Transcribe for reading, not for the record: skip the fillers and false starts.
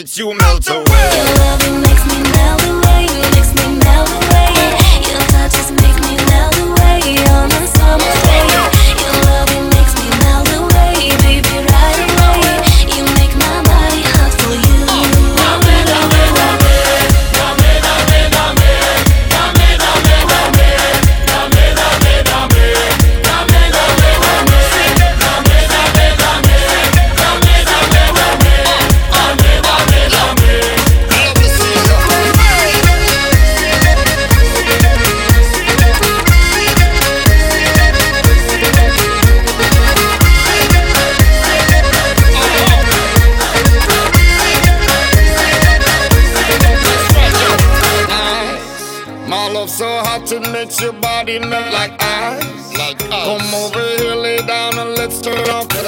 makes you melt away. Your loving makes me melt away, makes me melt away. Your touches make me melt away on a summer day. Your loving makes me melt away, baby, right away. You make my body hot for you. Dame, dame, dame, dame, dame, dame, dame, dame, dame, dame, dame, dame, dame, dame, dame, my love so hot it makes your body melt like ice. Come over here, lay down and let's turn off the